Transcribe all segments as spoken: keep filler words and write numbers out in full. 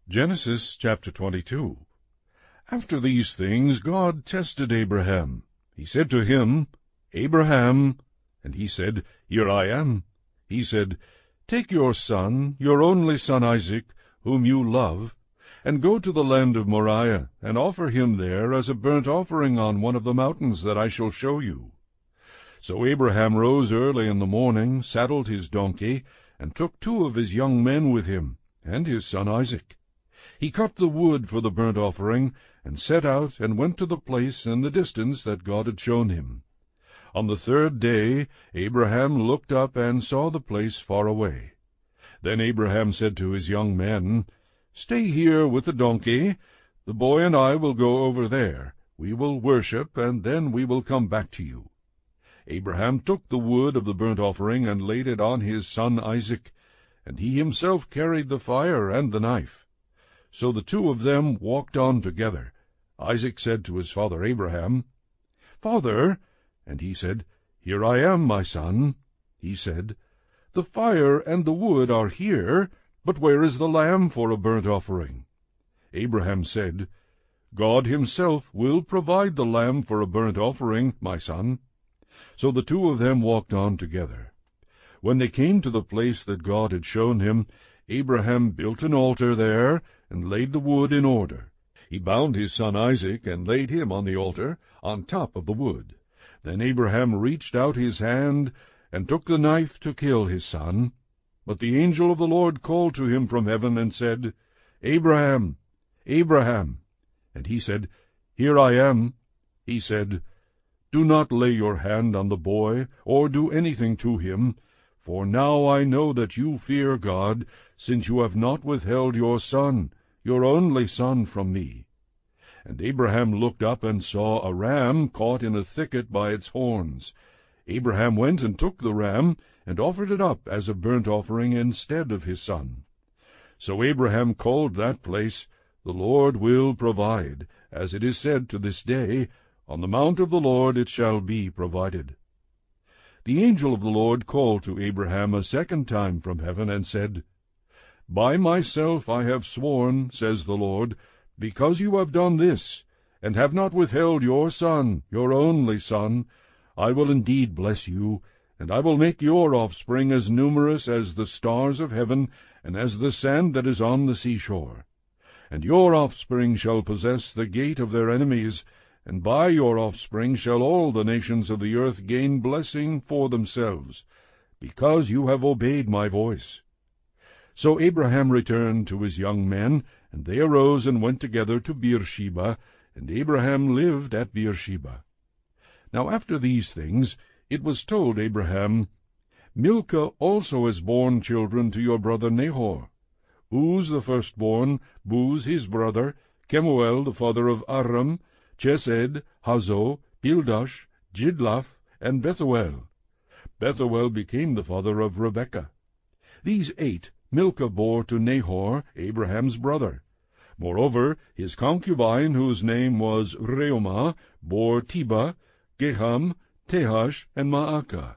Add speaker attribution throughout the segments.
Speaker 1: Genesis chapter twenty-two. After these things God tested Abraham. He said to him, Abraham. And he said, Here I am. He said, Take your son, your only son Isaac, whom you love, and go to the land of Moriah, and offer him there as a burnt offering on one of the mountains that I shall show you. So Abraham rose early in the morning, saddled his donkey, and took two of his young men with him, and his son Isaac. He cut the wood for the burnt offering, and set out and went to the place and the distance that God had shown him. On the third day Abraham looked up and saw the place far away. Then Abraham said to his young men, Stay here with the donkey. The boy and I will go over there. We will worship, and then we will come back to you. Abraham took the wood of the burnt offering and laid it on his son Isaac, and he himself carried the fire and the knife. So the two of them walked on together. Isaac said to his father Abraham, Father, and he said, Here I am, my son. He said, The fire and the wood are here, but where is the lamb for a burnt offering? Abraham said, God himself will provide the lamb for a burnt offering, my son. So the two of them walked on together. When they came to the place that God had shown him, Abraham built an altar there, and laid the wood in order. He bound his son Isaac, and laid him on the altar, on top of the wood. Then Abraham reached out his hand, and took the knife to kill his son. But the angel of the Lord called to him from heaven, and said, Abraham, Abraham. And he said, Here I am. He said, Do not lay your hand on the boy, or do anything to him, for now I know that you fear God, since you have not withheld your son, your only son, from me. And Abraham looked up and saw a ram caught in a thicket by its horns. Abraham went and took the ram, and offered it up as a burnt offering instead of his son. So Abraham called that place, The Lord will provide, as it is said to this day, On the mount of the Lord it shall be provided. The angel of the Lord called to Abraham a second time from heaven, and said, By myself I have sworn, says the Lord, because you have done this, and have not withheld your son, your only son, I will indeed bless you, and I will make your offspring as numerous as the stars of heaven, and as the sand that is on the seashore. And your offspring shall possess the gate of their enemies, and by your offspring shall all the nations of the earth gain blessing for themselves, because you have obeyed my voice. So Abraham returned to his young men, and they arose and went together to Beersheba, and Abraham lived at Beersheba. Now after these things it was told Abraham, Milcah also has borne children to your brother Nahor. Uz the firstborn, Buz his brother, Kemuel the father of Aram, Chesed, Hazo, Pildash, Jidlaph, and Bethuel. Bethuel became the father of Rebekah. These eight Milcah bore to Nahor, Abraham's brother. Moreover, his concubine, whose name was Reumah, bore Tebah, Geham, Tehash, and Maacah.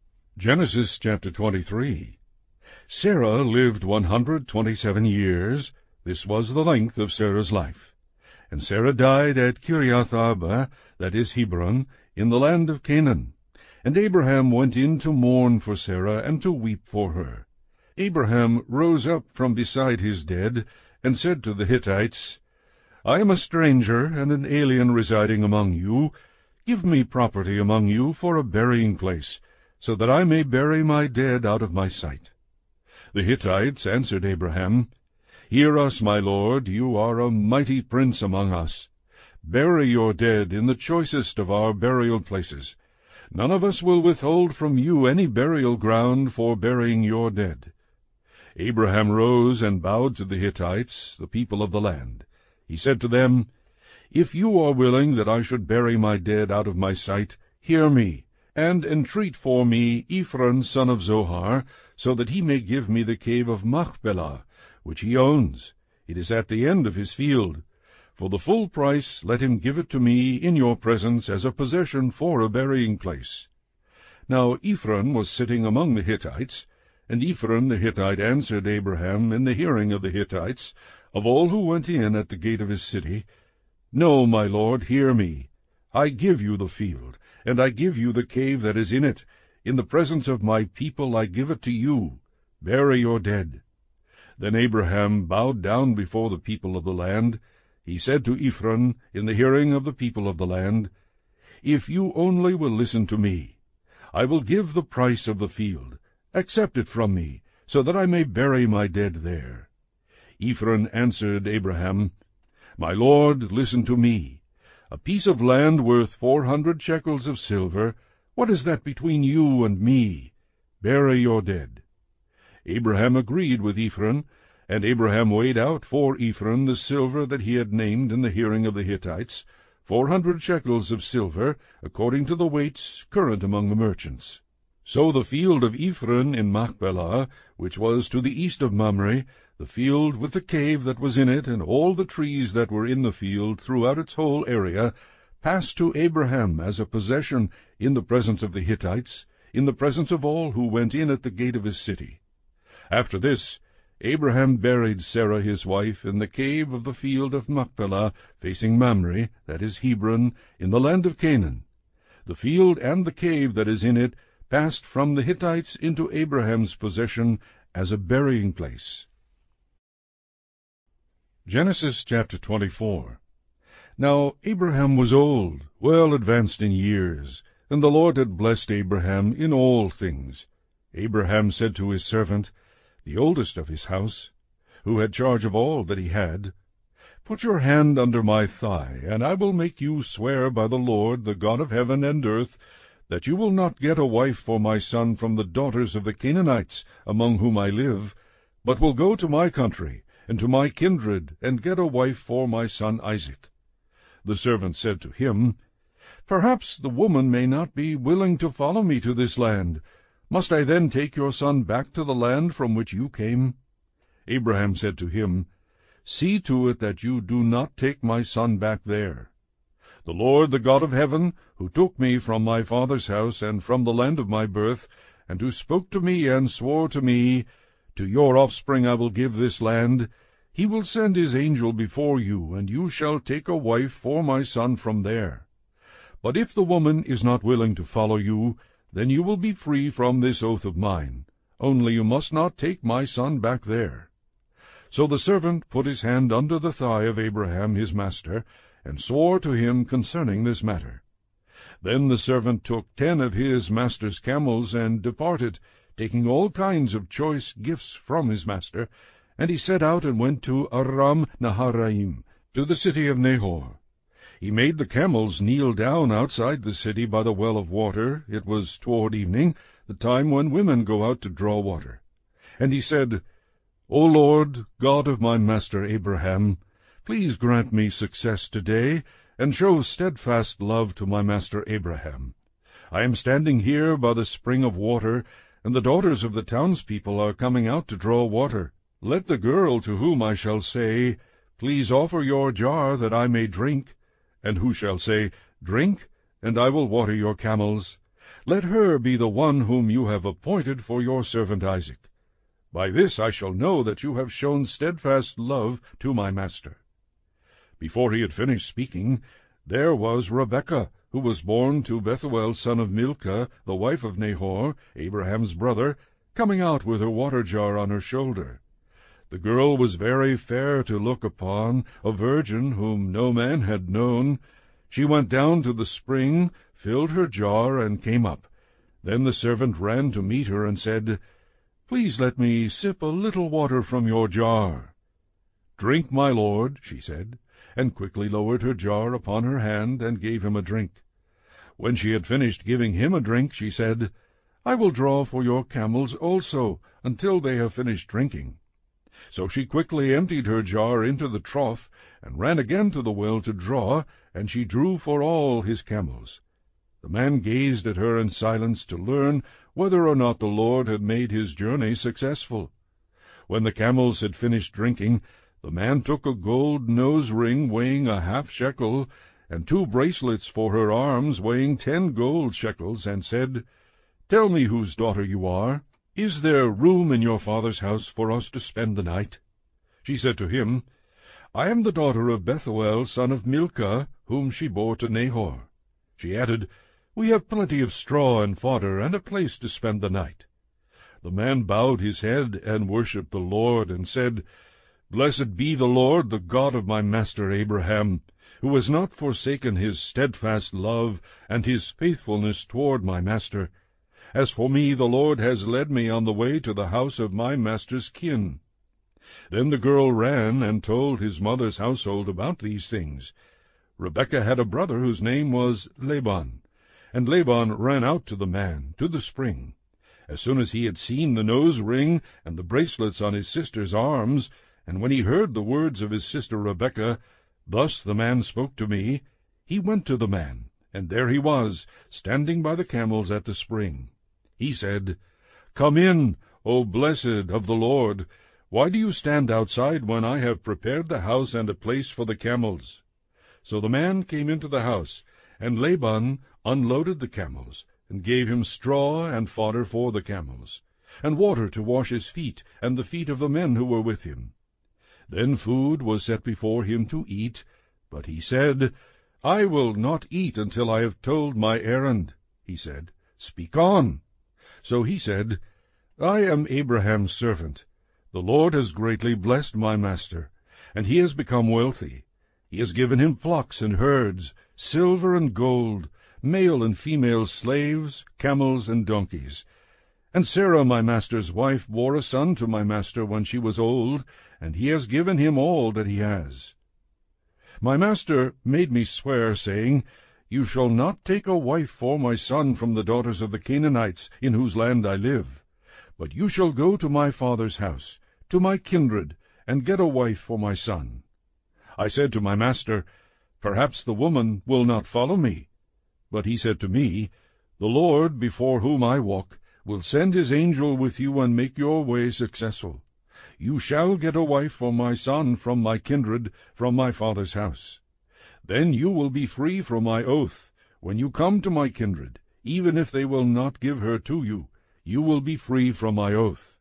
Speaker 1: Genesis chapter twenty-three. Sarah lived one hundred twenty-seven years. This was the length of Sarah's life. And Sarah died at Kiriath-arba, that is Hebron, in the land of Canaan. And Abraham went in to mourn for Sarah, and to weep for her. Abraham rose up from beside his dead, and said to the Hittites, I am a stranger and an alien residing among you. Give me property among you for a burying place, so that I may bury my dead out of my sight. The Hittites answered Abraham, Hear us, my lord, you are a mighty prince among us. Bury your dead in the choicest of our burial places. None of us will withhold from you any burial ground for burying your dead. Abraham rose and bowed to the Hittites, the people of the land. He said to them, If you are willing that I should bury my dead out of my sight, hear me, and entreat for me Ephron son of Zohar, so that he may give me the cave of Machpelah, which he owns. It is at the end of his field. For the full price let him give it to me in your presence as a possession for a burying place. Now Ephron was sitting among the Hittites, and Ephron the Hittite answered Abraham in the hearing of the Hittites, of all who went in at the gate of his city, No, my lord, hear me. I give you the field, and I give you the cave that is in it. In the presence of my people I give it to you. Bury your dead. Then Abraham bowed down before the people of the land. He said to Ephron, in the hearing of the people of the land, If you only will listen to me, I will give the price of the field. Accept it from me, so that I may bury my dead there. Ephron answered Abraham, My lord, listen to me. A piece of land worth four hundred shekels of silver, what is that between you and me? Bury your dead. Abraham agreed with Ephron, and Abraham weighed out for Ephron the silver that he had named in the hearing of the Hittites, four hundred shekels of silver, according to the weights current among the merchants. So the field of Ephron in Machpelah, which was to the east of Mamre, the field with the cave that was in it, and all the trees that were in the field throughout its whole area, passed to Abraham as a possession in the presence of the Hittites, in the presence of all who went in at the gate of his city. After this, Abraham buried Sarah his wife in the cave of the field of Machpelah, facing Mamre, that is Hebron, in the land of Canaan. The field and the cave that is in it passed from the Hittites into Abraham's possession as a burying place. Genesis chapter twenty-four. Now Abraham was old, well advanced in years, and the Lord had blessed Abraham in all things. Abraham said to his servant, the oldest of his house, who had charge of all that he had, Put your hand under my thigh, and I will make you swear by the Lord, the God of heaven and earth, that you will not get a wife for my son from the daughters of the Canaanites, among whom I live, but will go to my country, and to my kindred, and get a wife for my son Isaac. The servant said to him, Perhaps the woman may not be willing to follow me to this land. Must I then take your son back to the land from which you came? Abraham said to him, See to it that you do not take my son back there. The Lord, the God of heaven, who took me from my father's house and from the land of my birth, and who spoke to me and swore to me, To your offspring I will give this land, he will send his angel before you, and you shall take a wife for my son from there. But if the woman is not willing to follow you, then you will be free from this oath of mine. Only you must not take my son back there. So the servant put his hand under the thigh of Abraham his master, and swore to him concerning this matter. Then the servant took ten of his master's camels, and departed, taking all kinds of choice gifts from his master, and he set out and went to Aram Naharaim, to the city of Nahor. He made the camels kneel down outside the city by the well of water. It was toward evening, the time when women go out to draw water. And he said, O Lord, God of my master Abraham, please grant me success today, and show steadfast love to my master Abraham. I am standing here by the spring of water, and the daughters of the townspeople are coming out to draw water. Let the girl to whom I shall say, Please offer your jar that I may drink, and who shall say, Drink, and I will water your camels, let her be the one whom you have appointed for your servant Isaac. By this I shall know that you have shown steadfast love to my master. Before he had finished speaking, there was Rebekah, who was born to Bethuel son of Milcah, the wife of Nahor, Abraham's brother, coming out with her water jar on her shoulder. The girl was very fair to look upon, a virgin whom no man had known. She went down to the spring, filled her jar, and came up. Then the servant ran to meet her and said, Please let me sip a little water from your jar. Drink, my lord, she said, and quickly lowered her jar upon her hand and gave him a drink. When she had finished giving him a drink, she said, I will draw for your camels also, until they have finished drinking. So she quickly emptied her jar into the trough, and ran again to the well to draw, and she drew for all his camels. The man gazed at her in silence to learn whether or not the Lord had made his journey successful. When the camels had finished drinking, the man took a gold nose-ring weighing a half shekel, and two bracelets for her arms weighing ten gold shekels, and said, Tell me whose daughter you are. Is there room in your father's house for us to spend the night? She said to him, I am the daughter of Bethuel, son of Milcah, whom she bore to Nahor. She added, We have plenty of straw and fodder, and a place to spend the night. The man bowed his head and worshipped the Lord, and said, Blessed be the Lord, the God of my master Abraham, who has not forsaken his steadfast love and his faithfulness toward my master. As for me, the Lord has led me on the way to the house of my master's kin. Then the girl ran and told his mother's household about these things. Rebekah had a brother whose name was Laban, and Laban ran out to the man, to the spring. As soon as he had seen the nose ring and the bracelets on his sister's arms, and when he heard the words of his sister Rebekah, Thus the man spoke to me, he went to the man, and there he was, standing by the camels at the spring. He said, Come in, O blessed of the Lord. Why do you stand outside when I have prepared the house and a place for the camels? So the man came into the house, and Laban unloaded the camels, and gave him straw and fodder for the camels, and water to wash his feet and the feet of the men who were with him. Then food was set before him to eat, but he said, I will not eat until I have told my errand. He said, Speak on. So he said, I am Abraham's servant. The Lord has greatly blessed my master, and he has become wealthy. He has given him flocks and herds, silver and gold, male and female slaves, camels and donkeys. And Sarah my master's wife bore a son to my master when she was old, and he has given him all that he has. My master made me swear, saying, You shall not take a wife for my son from the daughters of the Canaanites, in whose land I live, but you shall go to my father's house, to my kindred, and get a wife for my son. I said to my master, Perhaps the woman will not follow me. But he said to me, The Lord, before whom I walk, will send his angel with you and make your way successful. You shall get a wife for my son from my kindred, from my father's house. Then you will be free from my oath. When you come to my kindred, even if they will not give her to you, you will be free from my oath.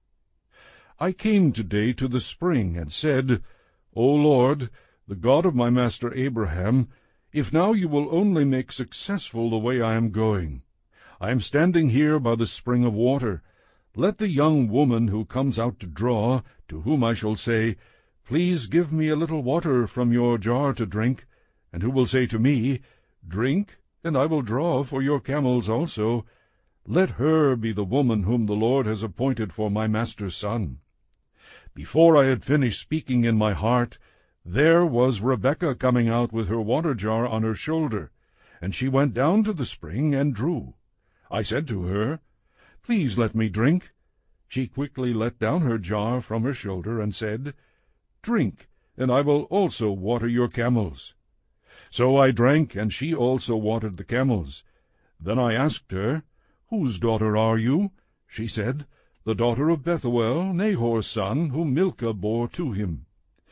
Speaker 1: I came today to the spring and said, O Lord, the God of my master Abraham, if now you will only make successful the way I am going. I am standing here by the spring of water. Let the young woman who comes out to draw, to whom I shall say, Please give me a little water from your jar to drink, and who will say to me, Drink, and I will draw for your camels also, let her be the woman whom the Lord has appointed for my master's son. Before I had finished speaking in my heart, there was Rebekah coming out with her water jar on her shoulder, and she went down to the spring and drew. I said to her, Please let me drink. She quickly let down her jar from her shoulder and said, Drink, and I will also water your camels. So I drank, and she also watered the camels. Then I asked her, Whose daughter are you? She said, The daughter of Bethuel, Nahor's son, whom Milcah bore to him.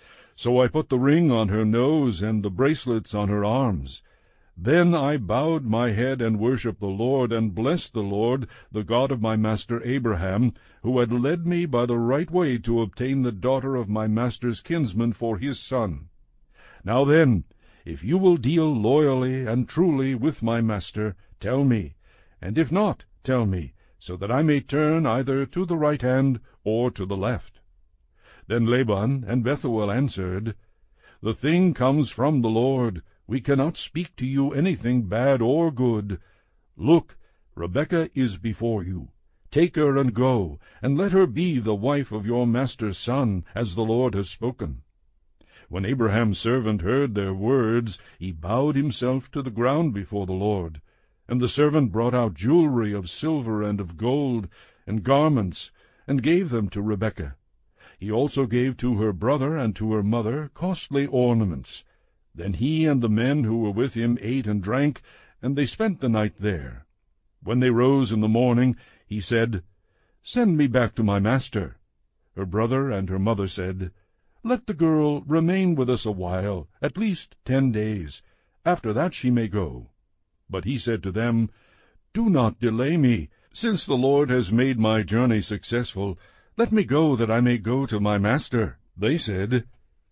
Speaker 1: So I put the ring on her nose and the bracelets on her arms. Then I bowed my head and worshipped the Lord, and blessed the Lord, the God of my master Abraham, who had led me by the right way to obtain the daughter of my master's kinsman for his son. Now then, if you will deal loyally and truly with my master, tell me, and if not, tell me, so that I may turn either to the right hand or to the left. Then Laban and Bethuel answered, The thing comes from the Lord. We cannot speak to you anything bad or good. Look, Rebekah is before you. Take her and go, and let her be the wife of your master's son, as the Lord has spoken. When Abraham's servant heard their words, he bowed himself to the ground before the Lord. And the servant brought out jewelry of silver and of gold, and garments, and gave them to Rebekah. He also gave to her brother and to her mother costly ornaments. Then he and the men who were with him ate and drank, and they spent the night there. When they rose in the morning, he said, Send me back to my master. Her brother and her mother said, Let the girl remain with us a while, at least ten days. After that she may go. But he said to them, Do not delay me. Since the Lord has made my journey successful, let me go that I may go to my master. They said,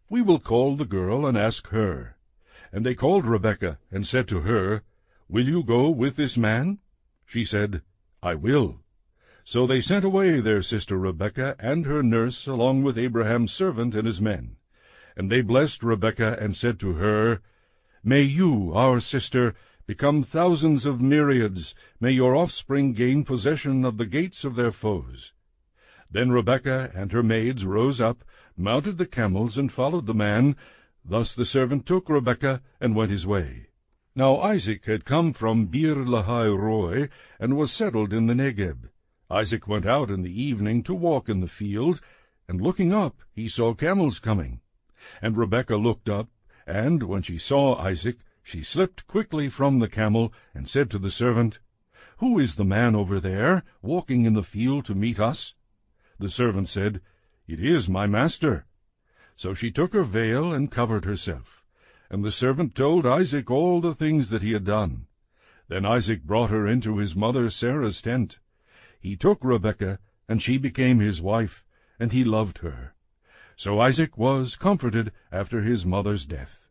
Speaker 1: We will call the girl and ask her. And they called Rebekah, and said to her, Will you go with this man? She said, I will. So they sent away their sister Rebekah and her nurse, along with Abraham's servant and his men. And they blessed Rebekah, and said to her, May you, our sister, become thousands of myriads. May your offspring gain possession of the gates of their foes. Then Rebekah and her maids rose up, mounted the camels, and followed the man. Thus the servant took Rebekah and went his way. Now Isaac had come from Beer-lahai-roi, and was settled in the Negeb. Isaac went out in the evening to walk in the field, and looking up he saw camels coming. And Rebekah looked up, and when she saw Isaac, she slipped quickly from the camel, and said to the servant, Who is the man over there, walking in the field to meet us? The servant said, It is my master. So she took her veil and covered herself. And the servant told Isaac all the things that he had done. Then Isaac brought her into his mother Sarah's tent. He took Rebekah, and she became his wife, and he loved her. So Isaac was comforted after his mother's death.